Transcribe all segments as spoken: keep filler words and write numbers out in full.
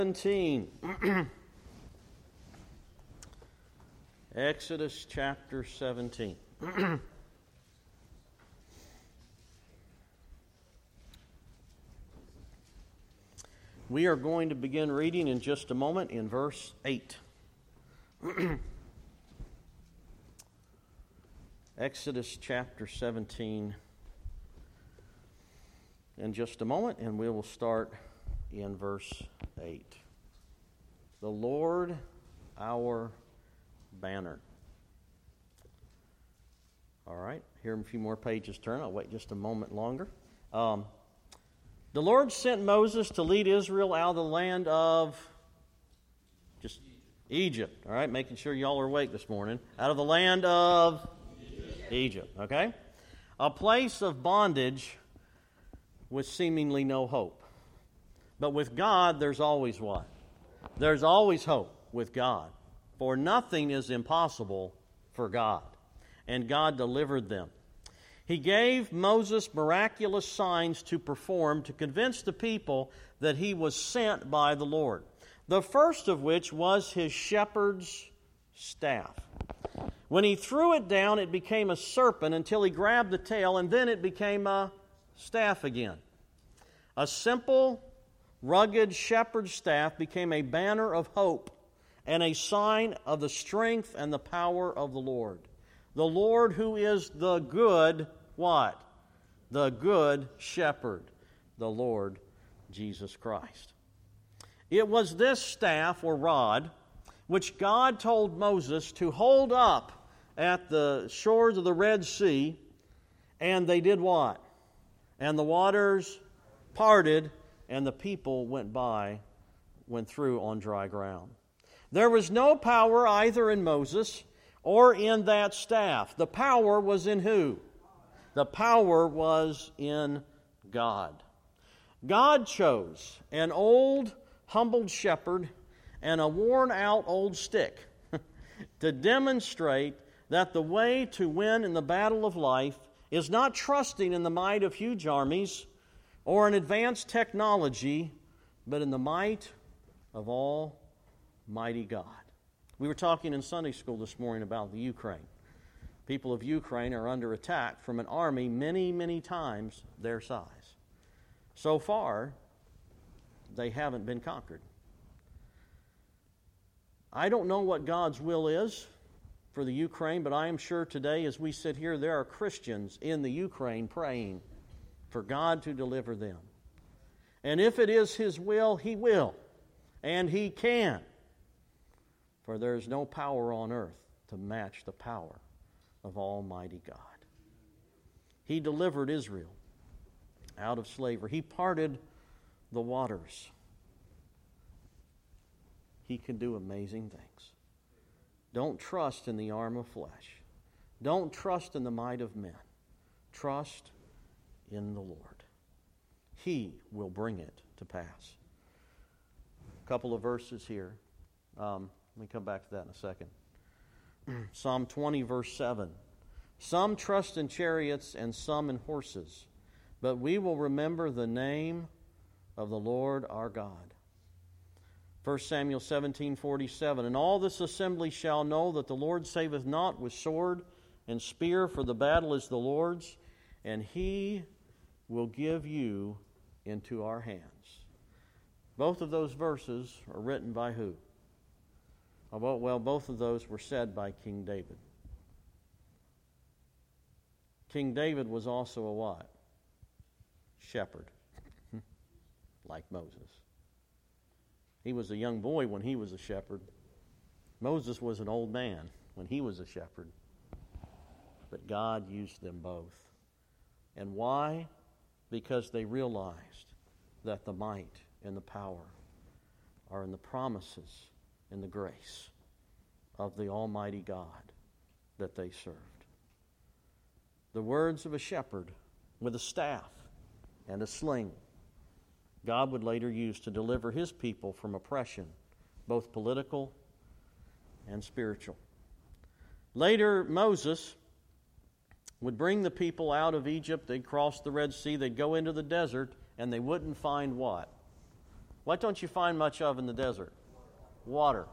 seventeen. Exodus chapter seventeen. We are going to begin reading in just a moment in verse eight. Exodus chapter seventeen in just a moment, and we will start in verse eight. The Lord our banner. All right, here a few more pages turn. I'll wait just a moment longer. Um, the Lord sent Moses to lead Israel out of the land of just Egypt. All right, making sure y'all are awake this morning. Out of the land of Egypt. Egypt, okay? A place of bondage with seemingly no hope. But with God, there's always what? There's always hope with God. For nothing is impossible for God. And God delivered them. He gave Moses miraculous signs to perform to convince the people that he was sent by the Lord. The first of which was his shepherd's staff. When he threw it down, it became a serpent until he grabbed the tail, and then it became a staff again. A simple, rugged shepherd's staff became a banner of hope and a sign of the strength and the power of the Lord. The Lord who is the good, what? The good shepherd, the Lord Jesus Christ. It was this staff or rod which God told Moses to hold up at the shores of the Red Sea, and they did what? And the waters parted, and the people went by, went through on dry ground. There was no power either in Moses or in that staff. The power was in who? The power was in God. God chose an old, humbled shepherd and a worn-out old stick to demonstrate that the way to win in the battle of life is not trusting in the might of huge armies or in advanced technology, but in the might of Almighty God. We were talking in Sunday school this morning about the Ukraine. People of Ukraine are under attack from an army many, many times their size. So far, they haven't been conquered. I don't know what God's will is for the Ukraine, but I am sure today as we sit here, there are Christians in the Ukraine praying for God to deliver them. And if it is His will, He will. And He can. For there is no power on earth to match the power of Almighty God. He delivered Israel out of slavery. He parted the waters. He can do amazing things. Don't trust in the arm of flesh. Don't trust in the might of men. Trust in the Lord. He will bring it to pass. A couple of verses here. Um, let me come back to that in a second. Psalm twenty, verse seven. Some trust in chariots and some in horses, but we will remember the name of the Lord our God. First Samuel seventeen, forty-seven. And all this assembly shall know that the Lord saveth not with sword and spear, for the battle is the Lord's, and He will give you into our hands. Both of those verses are written by who? Well, both of those were said by King David. King David was also a what? Shepherd, like Moses. He was a young boy when he was a shepherd. Moses was an old man when he was a shepherd. But God used them both. And why? Because they realized that the might and the power are in the promises and the grace of the Almighty God that they served. The words of a shepherd with a staff and a sling God would later use to deliver His people from oppression, both political and spiritual. Later, Moses would bring the people out of Egypt. They'd cross the Red Sea. They'd go into the desert, and they wouldn't find what? What don't you find much of in the desert? Water.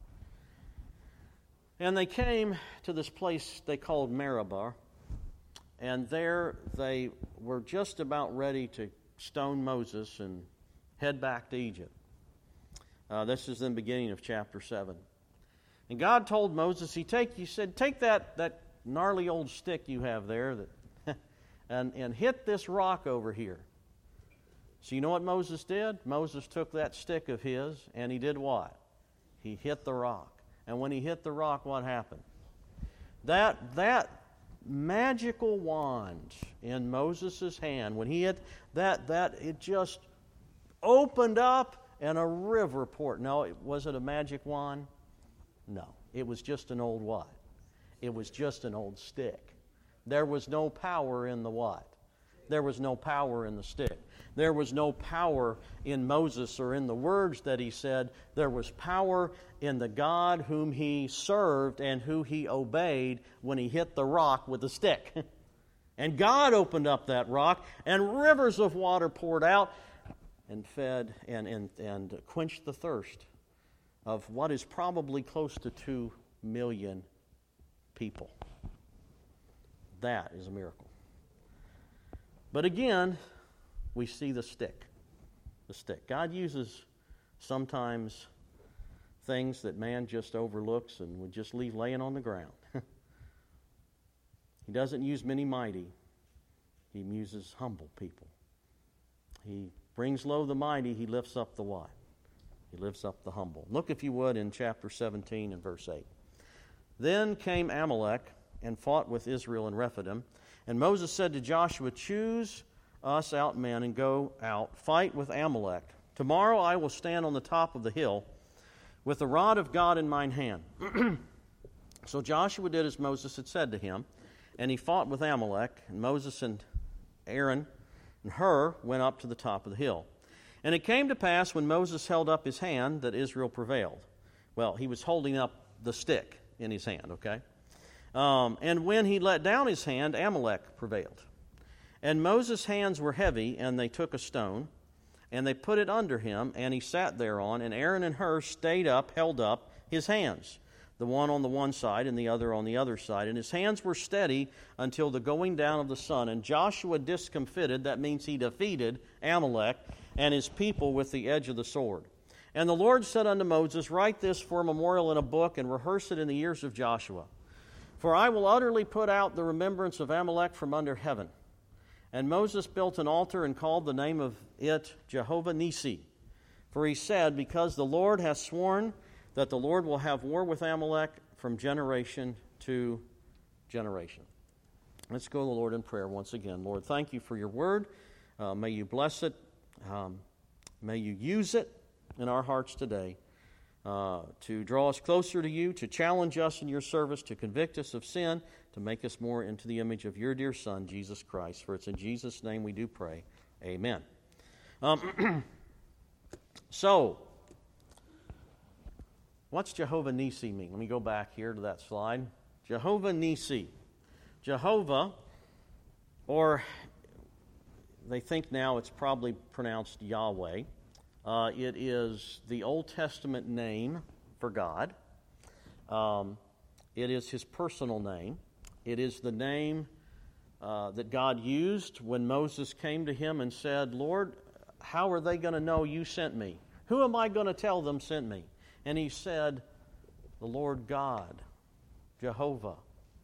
And they came to this place they called Meribah, and there they were just about ready to stone Moses and head back to Egypt. Uh, this is in the beginning of chapter seven. And God told Moses, He take, He said, take that, that gnarly old stick you have there that, and, and hit this rock over here. So you know what Moses did? Moses took that stick of his, and he did what? He hit the rock. And when he hit the rock, what happened? That, that magical wand in Moses' hand, when he hit that, that it just opened up and a river poured. No, was it a magic wand? No. It was just an old what? It was just an old stick. There was no power in the what? There was no power in the stick. There was no power in Moses or in the words that he said. There was power in the God whom he served and who he obeyed when he hit the rock with the stick. And God opened up that rock, and rivers of water poured out and fed and, and, and quenched the thirst of what is probably close to two million people. That is a miracle. But again, we see the stick. The stick. God uses sometimes things that man just overlooks and would just leave laying on the ground. He doesn't use many mighty. He uses humble people. He brings low the mighty. He lifts up the what? He lifts up the humble. Look, if you would, in chapter seventeen and verse eight. Then came Amalek and fought with Israel in Rephidim. And Moses said to Joshua, choose us out men and go out, fight with Amalek. Tomorrow I will stand on the top of the hill with the rod of God in mine hand. So Joshua did as Moses had said to him, and he fought with Amalek. And Moses and Aaron and Hur went up to the top of the hill. And it came to pass when Moses held up his hand that Israel prevailed. Well, he was holding up the stick in his hand, okay? Um, and when he let down his hand, Amalek prevailed. And Moses' hands were heavy, and they took a stone, and they put it under him, and he sat thereon. And Aaron and Hur stayed up, held up his hands, the one on the one side and the other on the other side. And his hands were steady until the going down of the sun. And Joshua discomfited, that means he defeated Amalek and his people with the edge of the sword. And the Lord said unto Moses, write this for a memorial in a book, and rehearse it in the ears of Joshua. For I will utterly put out the remembrance of Amalek from under heaven. And Moses built an altar and called the name of it Jehovah Nissi. For he said, because the Lord hath sworn that the Lord will have war with Amalek from generation to generation. Let's go to the Lord in prayer once again. Lord, thank you for your word. Uh, may you bless it. Um, may you use it in our hearts today. Uh, to draw us closer to you, to challenge us in your service, to convict us of sin, to make us more into the image of your dear Son, Jesus Christ. For it's in Jesus' name we do pray. Amen. Um, so, what's Jehovah Nissi mean? Let me go back here to that slide. Jehovah Nissi. Jehovah, or they think now it's probably pronounced Yahweh. Uh, it is the Old Testament name for God. Um, it is his personal name. It is the name uh, that God used when Moses came to him and said, Lord, how are they going to know you sent me? Who am I going to tell them sent me? And he said, the Lord God, Jehovah,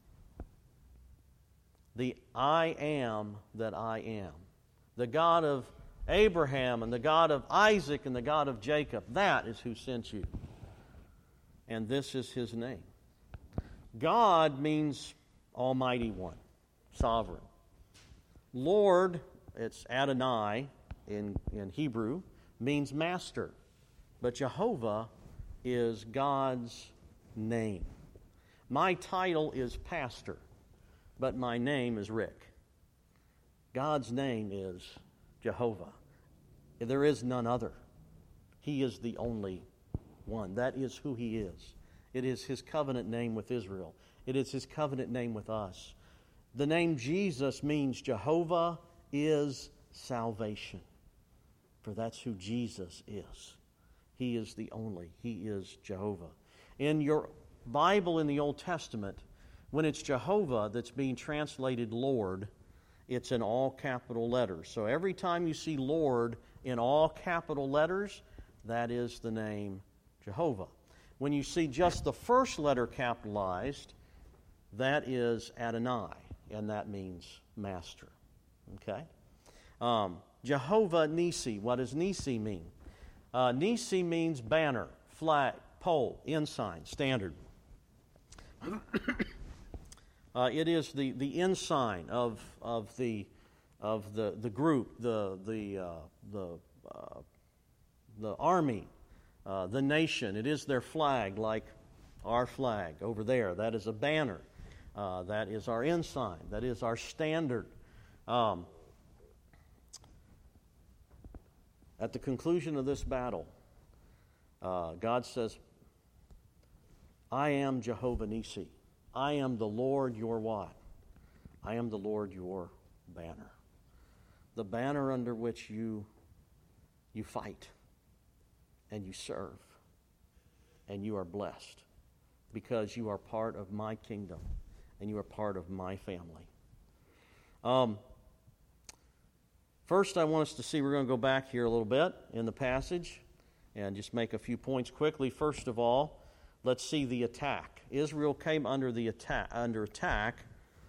the I am that I am, the God of Abraham and the God of Isaac and the God of Jacob. That is who sent you. And this is his name. God means Almighty One, sovereign. Lord, it's Adonai in, in Hebrew, means master. But Jehovah is God's name. My title is pastor, but my name is Rick. God's name is Jehovah. There is none other. He is the only one. That is who he is. It is his covenant name with Israel. It is his covenant name with us. The name Jesus means Jehovah is salvation. For that's who Jesus is. He is the only. He is Jehovah. In your Bible in the Old Testament, when it's Jehovah that's being translated Lord, it's in all capital letters. So every time you see Lord in all capital letters, that is the name Jehovah. When you see just the first letter capitalized, that is Adonai, and that means master. Okay? Um, Jehovah Nisi. What does Nisi mean? Uh, Nisi means banner, flag, pole, ensign, standard. uh, it is the, the ensign of of the of the, the group, the the uh, the uh, the army, uh, the nation. It is their flag, like our flag over there. That is a banner. Uh, that is our ensign. That is our standard. Um, at the conclusion of this battle, uh, God says, I am Jehovah Nisi. I am the Lord your what? I am the Lord your banner. The banner under which you, you fight and you serve and you are blessed because you are part of my kingdom and you are part of my family. Um, first, I want us to see, we're going to go back here a little bit in the passage and just make a few points quickly. First of all, let's see the attack. Israel came under the attack, under attack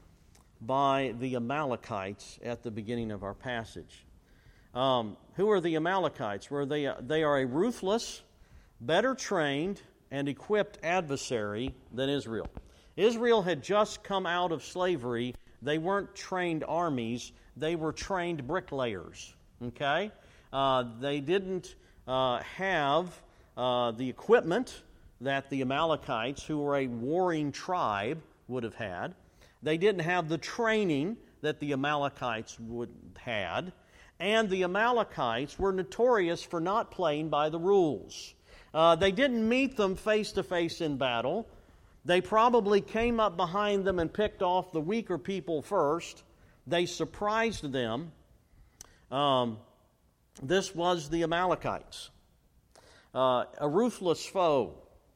by the Amalekites at the beginning of our passage. Um, who are the Amalekites? Were they? They are a ruthless, better trained, and equipped adversary than Israel. Israel had just come out of slavery. They weren't trained armies. They were trained bricklayers. Okay? Uh, they didn't uh, have uh, the equipment that the Amalekites, who were a warring tribe, would have had. They didn't have the training that the Amalekites would had. And the Amalekites were notorious for not playing by the rules. Uh, they didn't meet them face to face in battle. They probably came up behind them and picked off the weaker people first. They surprised them. Um, this was the Amalekites. Uh, a ruthless foe.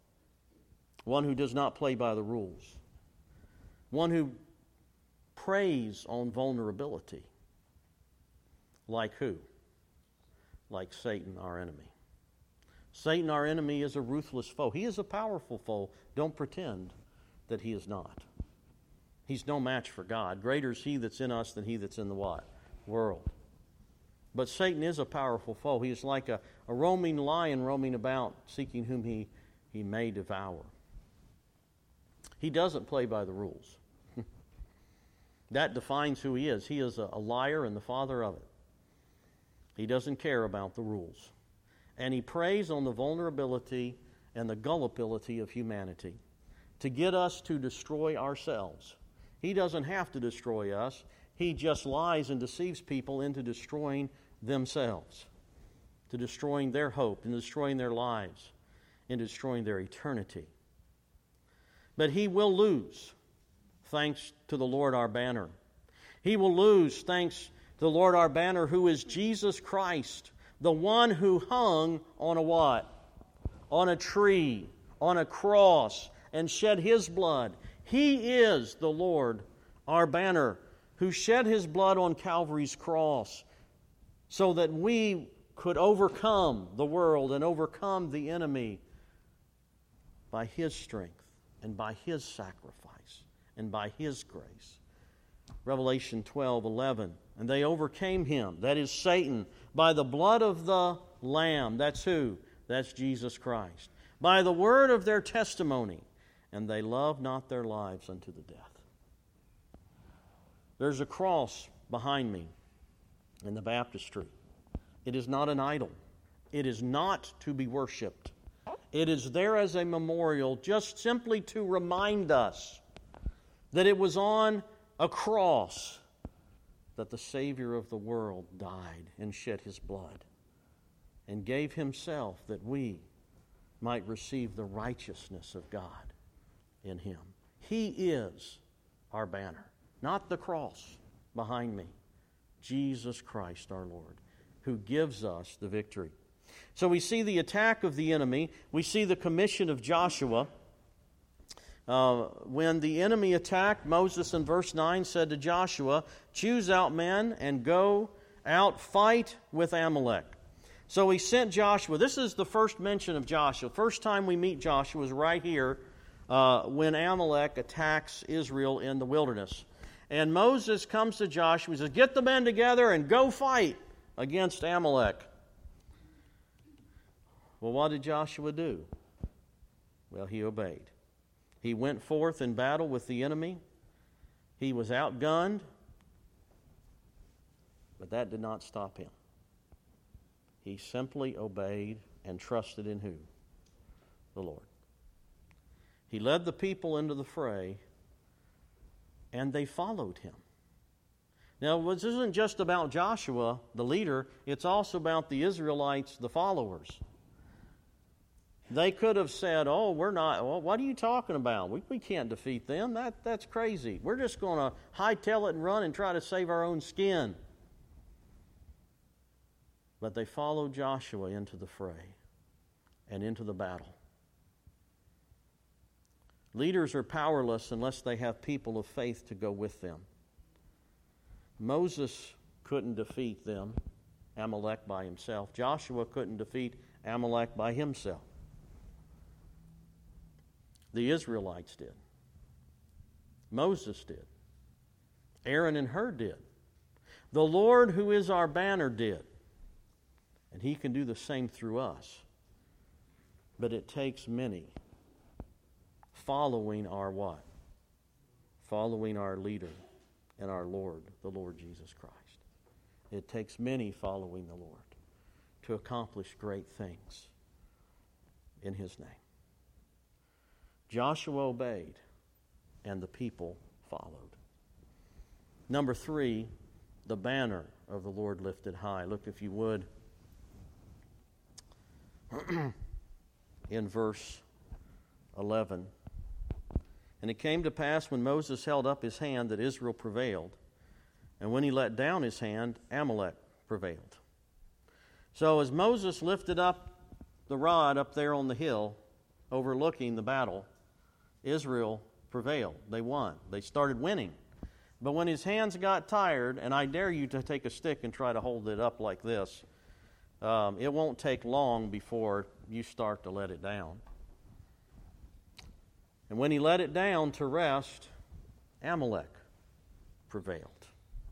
One who does not play by the rules. One who preys on vulnerability. Like who? Like Satan, our enemy. Satan, our enemy, is a ruthless foe. He is a powerful foe. Don't pretend that he is not. He's no match for God. Greater is he that's in us than he that's in the what? World. But Satan is a powerful foe. He is like a, a roaming lion roaming about, seeking whom he, he may devour. He doesn't play by the rules. That defines who he is. He is a, a liar and the father of it. He doesn't care about the rules. And he preys on the vulnerability and the gullibility of humanity to get us to destroy ourselves. He doesn't have to destroy us. He just lies and deceives people into destroying themselves, to destroying their hope, and destroying their lives, and destroying their eternity. But he will lose, thanks to the Lord our banner. He will lose, thanks to the Lord our banner, who is Jesus Christ, the one who hung on a what? On a tree, on a cross, and shed his blood. He is the Lord our banner, who shed his blood on Calvary's cross so that we could overcome the world and overcome the enemy by his strength and by his sacrifice and by his grace. Revelation twelve eleven. And they overcame him, that is Satan, by the blood of the Lamb. That's who? That's Jesus Christ. By the word of their testimony. And they loved not their lives unto the death. There's a cross behind me in the baptistry. It is not an idol. It is not to be worshipped. It is there as a memorial, just simply to remind us that it was on a cross that the Savior of the world died and shed his blood and gave himself that we might receive the righteousness of God in him. He is our banner, not the cross behind me. Jesus Christ our Lord. who gives us the victory. So we see the attack of the enemy. We see the commission of Joshua. Uh, when the enemy attacked, Moses in verse nine said to Joshua, "Choose out men and go out, fight with Amalek." So he sent Joshua. This is the first mention of Joshua. First time we meet Joshua is right here uh, when Amalek attacks Israel in the wilderness. And Moses comes to Joshua and says, "Get the men together and go fight against Amalek." Well, what did Joshua do? Well, he obeyed. He went forth in battle with the enemy. He was outgunned, but that did not stop him. He simply obeyed and trusted in who? The Lord. He led the people into the fray, and they followed him. Now, this isn't just about Joshua, the leader. It's also about the Israelites, the followers. They could have said, "Oh, we're not, well, what are you talking about? We, we can't defeat them. That, that's crazy. We're just going to hightail it and run and try to save our own skin." But they followed Joshua into the fray and into the battle. Leaders are powerless unless they have people of faith to go with them. Moses couldn't defeat them, Amalek, by himself. Joshua couldn't defeat Amalek by himself. The Israelites did. Moses did. Aaron and Hur did. The Lord, who is our banner, did. And He can do the same through us. But it takes many following our what? Following our leader and our Lord, the Lord Jesus Christ. It takes many following the Lord to accomplish great things in His name. Joshua obeyed, and the people followed. Number three, the banner of the Lord lifted high. Look, if you would, in verse eleven. "And it came to pass when Moses held up his hand that Israel prevailed, and when he let down his hand, Amalek prevailed." So as Moses lifted up the rod up there on the hill, overlooking the battle, Israel prevailed. They won. They started winning. But when his hands got tired, and I dare you to take a stick and try to hold it up like this, um, it won't take long before you start to let it down. And when he let it down to rest, Amalek prevailed.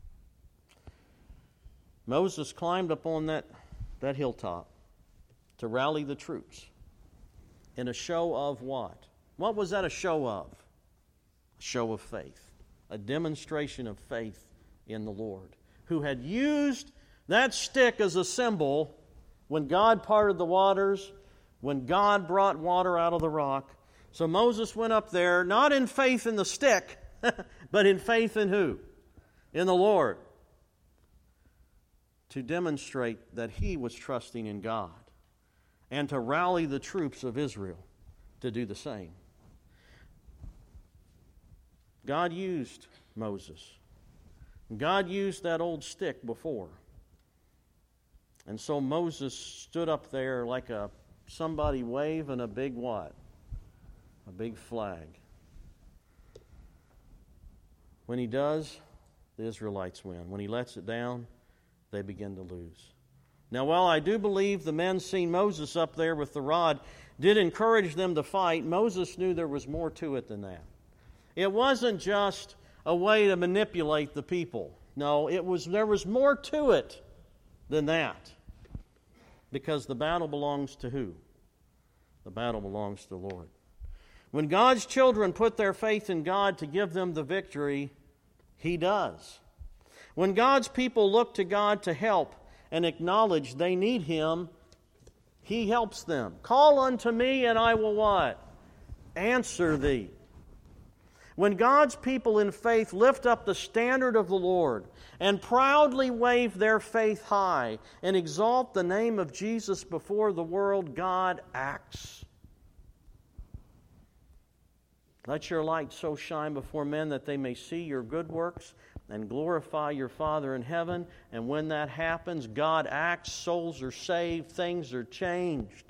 Moses climbed up on that, that hilltop to rally the troops in a show of what? What was that a show of? A show of faith. A demonstration of faith in the Lord, who had used that stick as a symbol when God parted the waters, when God brought water out of the rock. So Moses went up there, not in faith in the stick, but in faith in who? In the Lord. To demonstrate that he was trusting in God and to rally the troops of Israel to do the same. God used Moses. God used that old stick before. And so Moses stood up there like a somebody waving a big what? A big flag. When he does, the Israelites win. When he lets it down, they begin to lose. Now, while I do believe the men seeing Moses up there with the rod did encourage them to fight, Moses knew there was more to it than that. It wasn't just a way to manipulate the people. No, it was there was more to it than that. Because the battle belongs to who? The battle belongs to the Lord. When God's children put their faith in God to give them the victory, He does. When God's people look to God to help and acknowledge they need Him, He helps them. Call unto me and I will what? Answer thee. When God's people in faith lift up the standard of the Lord and proudly wave their faith high and exalt the name of Jesus before the world, God acts. Let your light so shine before men that they may see your good works and glorify your Father in heaven. And when that happens, God acts, souls are saved, things are changed.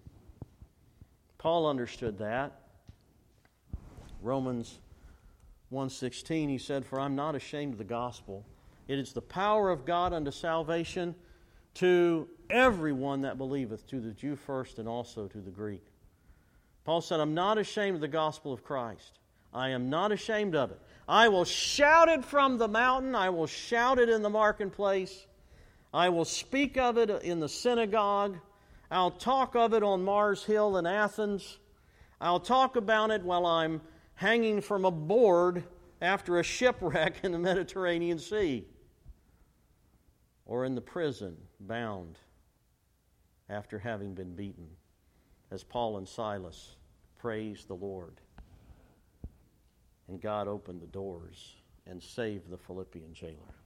Paul understood that. Romans one sixteen, he said, "For I'm not ashamed of the gospel. It is the power of God unto salvation to everyone that believeth, to the Jew first and also to the Greek." Paul said, "I'm not ashamed of the gospel of Christ. I am not ashamed of it. I will shout it from the mountain. I will shout it in the marketplace. I will speak of it in the synagogue. I'll talk of it on Mars Hill in Athens. I'll talk about it while I'm hanging from a board after a shipwreck in the Mediterranean Sea, or in the prison, bound after having been beaten, as Paul and Silas praised the Lord. And God opened the doors and saved the Philippian jailer."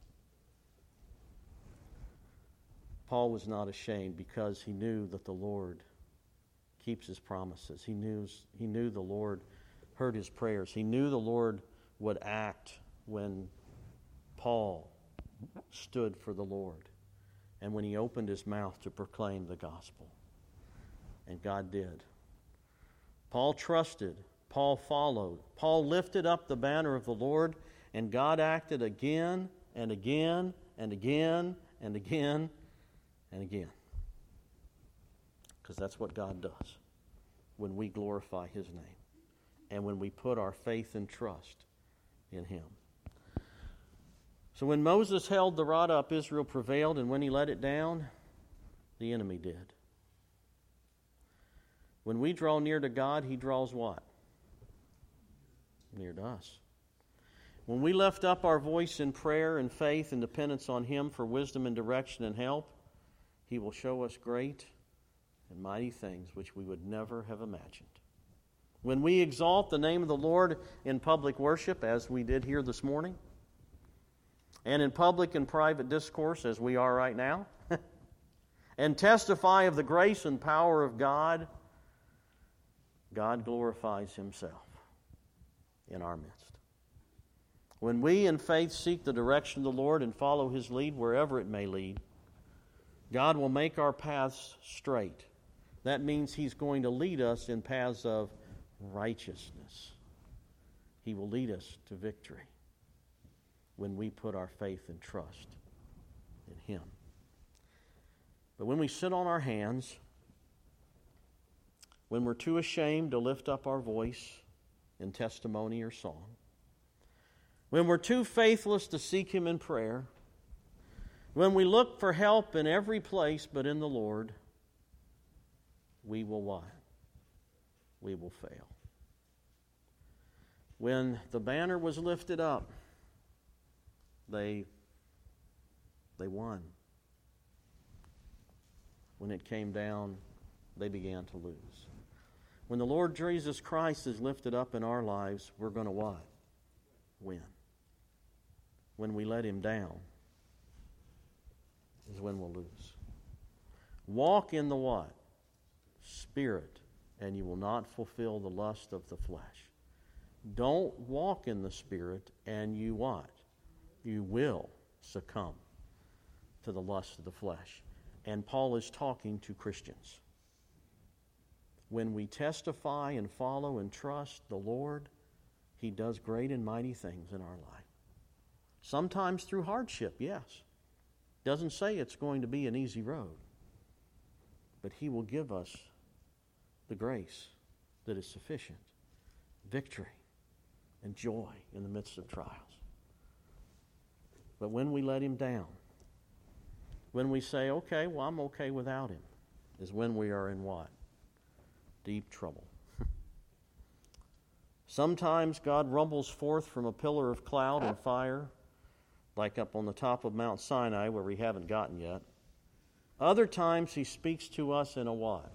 Paul was not ashamed because he knew that the Lord keeps His promises. He knew, he knew the Lord heard his prayers. He knew the Lord would act when Paul stood for the Lord and when he opened his mouth to proclaim the gospel. And God did. Paul trusted. Paul followed. Paul lifted up the banner of the Lord, and God acted again and again and again and again and again. Because that's what God does when we glorify His name and when we put our faith and trust in Him. So when Moses held the rod up, Israel prevailed, and when he let it down, the enemy did. When we draw near to God, He draws what? Near to us. When we lift up our voice in prayer and faith and dependence on Him for wisdom and direction and help, He will show us great and mighty things which we would never have imagined. When we exalt the name of the Lord in public worship, as we did here this morning, and in public and private discourse, as we are right now, and testify of the grace and power of God, God glorifies Himself in our midst. When we in faith seek the direction of the Lord and follow His lead wherever it may lead, God will make our paths straight. That means He's going to lead us in paths of righteousness. He will lead us to victory when we put our faith and trust in Him. But when we sit on our hands, when we're too ashamed to lift up our voice in testimony or song, when we're too faithless to seek Him in prayer, when we look for help in every place but in the Lord, we will what? We will fail. When the banner was lifted up, they, they won. When it came down, they began to lose. When the Lord Jesus Christ is lifted up in our lives, we're going to what? Win. When we let Him down is when we'll lose. Walk in the what? Spirit, and you will not fulfill the lust of the flesh. Don't walk in the Spirit, and you what? You will succumb to the lust of the flesh. And Paul is talking to Christians. When we testify and follow and trust the Lord, He does great and mighty things in our life. Sometimes through hardship, yes. Doesn't say it's going to be an easy road. But He will give us the grace that is sufficient, victory, and joy in the midst of trials. But when we let Him down, when we say, okay, well, I'm okay without Him, is when we are in what? Deep trouble. Sometimes God rumbles forth from a pillar of cloud and fire, like up on the top of Mount Sinai where we haven't gotten yet. Other times He speaks to us in a what?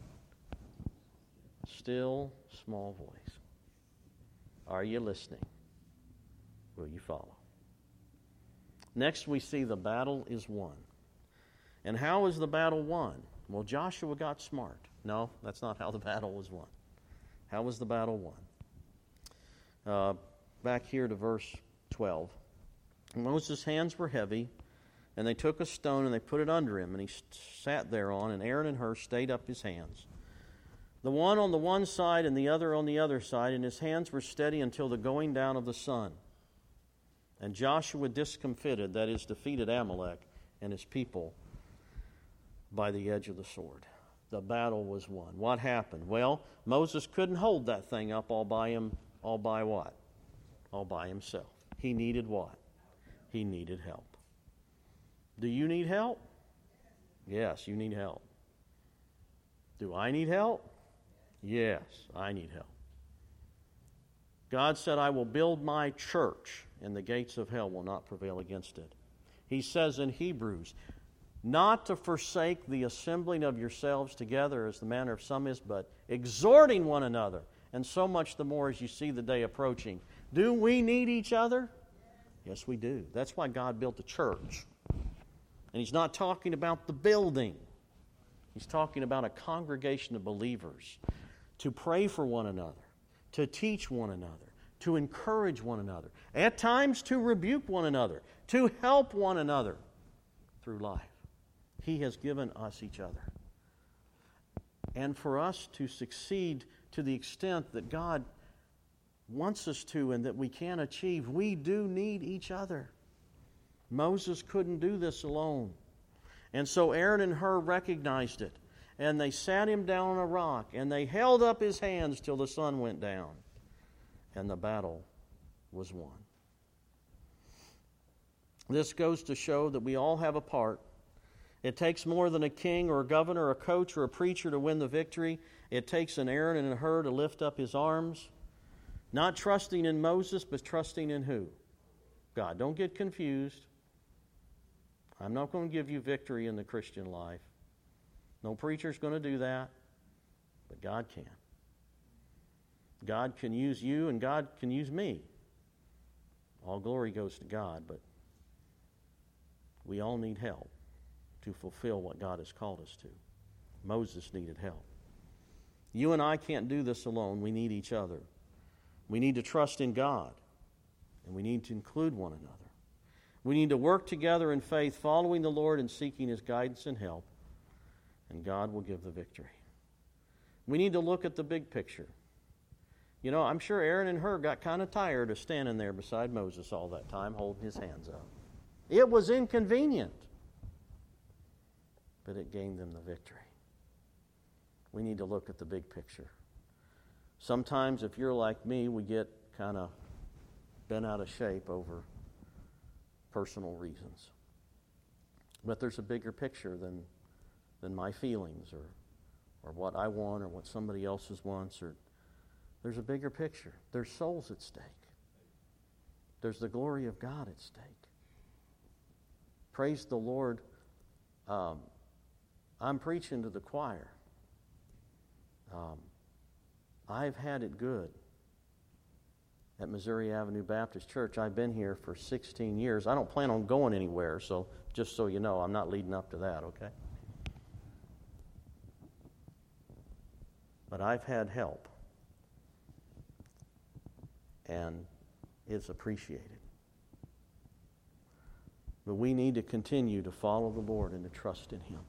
Still, small voice. Are you listening? Will you follow? Next we see the battle is won. And how is the battle won? Well, Joshua got smart. No, that's not how the battle was won. How was the battle won? Uh, back here to verse twelve. Moses' hands were heavy, and they took a stone and they put it under him, and he sat thereon, and Aaron and Hur stayed up his hands, the one on the one side and the other on the other side, and his hands were steady until the going down of the sun. And Joshua discomfited, that is, defeated Amalek and his people by the edge of the sword. The battle was won. What happened? Well, Moses couldn't hold that thing up all by him, all by what? All by himself. He needed what? He needed help. Do you need help? Yes, you need help. Do I need help? Yes, I need help. God said, I will build my church, and the gates of hell will not prevail against it. He says in Hebrews, not to forsake the assembling of yourselves together as the manner of some is, but exhorting one another, and so much the more as you see the day approaching. Do we need each other? Yes, we do. That's why God built the church. And He's not talking about the building. He's talking about a congregation of believers to pray for one another, to teach one another, to encourage one another, at times to rebuke one another, to help one another through life. He has given us each other. And for us to succeed to the extent that God wants us to and that we can achieve, we do need each other. Moses couldn't do this alone. And so Aaron and Hur recognized it. And they sat him down on a rock, and they held up his hands till the sun went down. And the battle was won. This goes to show that we all have a part. It takes more than a king or a governor or a coach or a preacher to win the victory. It takes an Aaron and a Hur to lift up his arms. Not trusting in Moses, but trusting in who? God. Don't get confused. I'm not going to give you victory in the Christian life. No preacher's going to do that, but God can. God can use you and God can use me. All glory goes to God, but we all need help to fulfill what God has called us to. Moses needed help. You and I can't do this alone. We need each other. We need to trust in God, and we need to include one another. We need to work together in faith, following the Lord and seeking His guidance and help, and God will give the victory. We need to look at the big picture. You know, I'm sure Aaron and Hur got kind of tired of standing there beside Moses all that time, holding his hands up. It was inconvenient, but it gained them the victory. We need to look at the big picture. Sometimes, if you're like me, we get kind of bent out of shape over personal reasons. But there's a bigger picture than than my feelings or or what I want or what somebody else's wants. Or there's a bigger picture. There's souls at stake. There's the glory of God at stake. Praise the Lord. Um, I'm preaching to the choir. Um, I've had it good at Missouri Avenue Baptist Church. I've been here for sixteen years. I don't plan on going anywhere, so just so you know, I'm not leading up to that, okay? But I've had help, and it's appreciated. But we need to continue to follow the Lord and to trust in Him.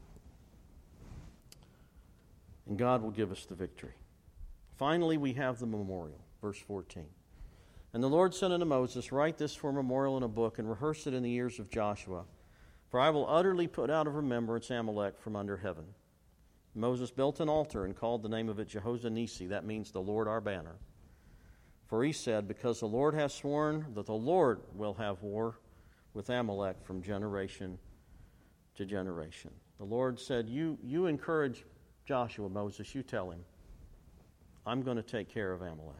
And God will give us the victory. Finally, we have the memorial, verse fourteen. And the Lord said unto Moses, write this for a memorial in a book, and rehearse it in the ears of Joshua. For I will utterly put out of remembrance Amalek from under heaven. Moses built an altar and called the name of it Jehovah Nissi. That means the Lord our banner. For he said, because the Lord has sworn that the Lord will have war with Amalek from generation to generation. The Lord said, you, you encourage Joshua, Moses, you tell him, I'm going to take care of Amalek.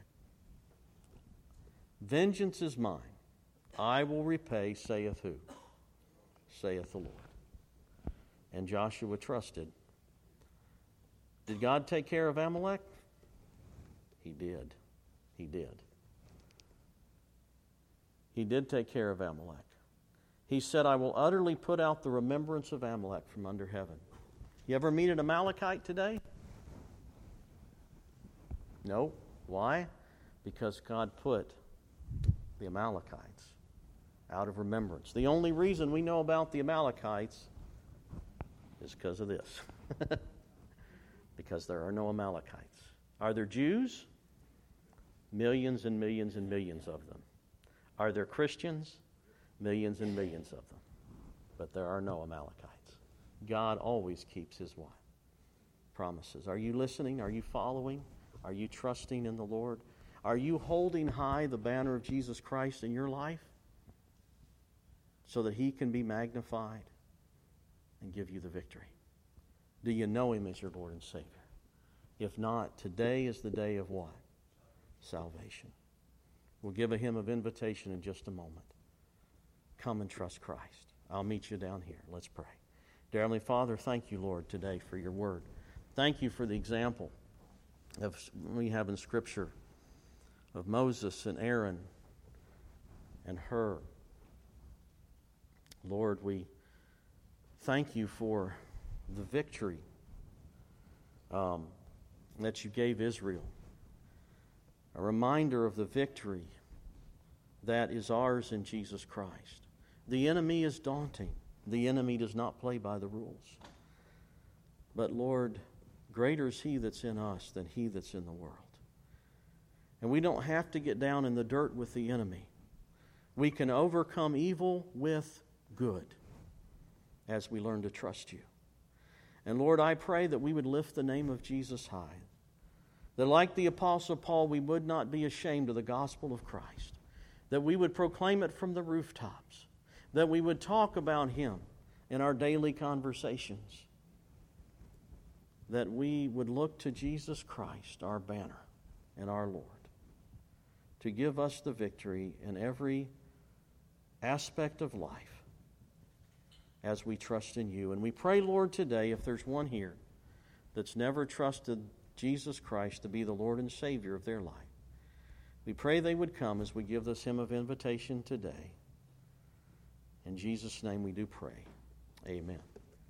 Vengeance is mine. I will repay, saith who? Saith the Lord. And Joshua trusted. Did God take care of Amalek? He did. He did. He did take care of Amalek. He said, I will utterly put out the remembrance of Amalek from under heaven. You ever meet an Amalekite today? No. Why? Because God put the Amalekites out of remembrance. The only reason we know about the Amalekites is because of this. Because there are no Amalekites. Are there Jews? Millions and millions and millions of them. Are there Christians? Millions and millions of them. But there are no Amalekites. God always keeps His what? Promises. Are you listening? Are you following? Are you trusting in the Lord? Are you holding high the banner of Jesus Christ in your life so that He can be magnified and give you the victory? Do you know Him as your Lord and Savior? If not, today is the day of what? Salvation. We'll give a hymn of invitation in just a moment. Come and trust Christ. I'll meet you down here. Let's pray. Dear Heavenly Father, thank you, Lord, today for your word. Thank you for the example of we have in Scripture of Moses and Aaron and Hur. Lord, we thank you for the victory um, that you gave Israel. A reminder of the victory that is ours in Jesus Christ. The enemy is daunting. The enemy does not play by the rules. But Lord, greater is He that's in us than he that's in the world. And we don't have to get down in the dirt with the enemy. We can overcome evil with good as we learn to trust you. And Lord, I pray that we would lift the name of Jesus high. That like the Apostle Paul, we would not be ashamed of the gospel of Christ. That we would proclaim it from the rooftops. That we would talk about Him in our daily conversations. That we would look to Jesus Christ, our banner and our Lord, to give us the victory in every aspect of life as we trust in you. And we pray, Lord, today, if there's one here that's never trusted Jesus Christ to be the Lord and Savior of their life, we pray they would come as we give this hymn of invitation today. In Jesus' name we do pray. Amen.